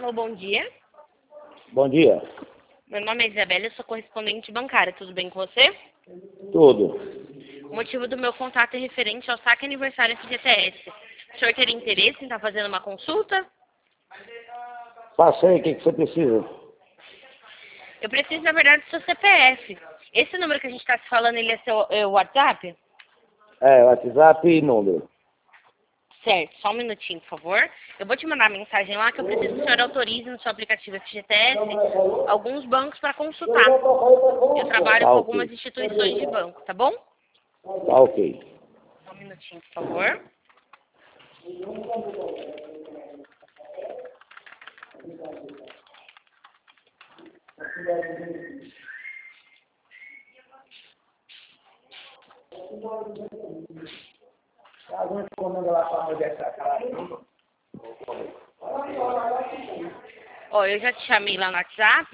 Alô, bom dia. Bom dia. Meu nome é Isabela, eu sou correspondente bancária. Tudo bem com você? Tudo. O motivo do meu contato é referente ao saque aniversário FGTS. O senhor teria interesse em estar fazendo uma consulta? Passei, o que você precisa? Eu preciso, na verdade, do seu CPF. Esse número que a gente está se falando, ele é seu WhatsApp? WhatsApp e número. Certo, só um minutinho, por favor. Eu vou te mandar uma mensagem lá que eu preciso que o senhor autorize no seu aplicativo FGTS alguns bancos para consultar. Eu trabalho Tá com ok. algumas instituições de banco, tá bom? Tá ok. Só um minutinho, por favor. Ó, eu já te chamei lá no WhatsApp.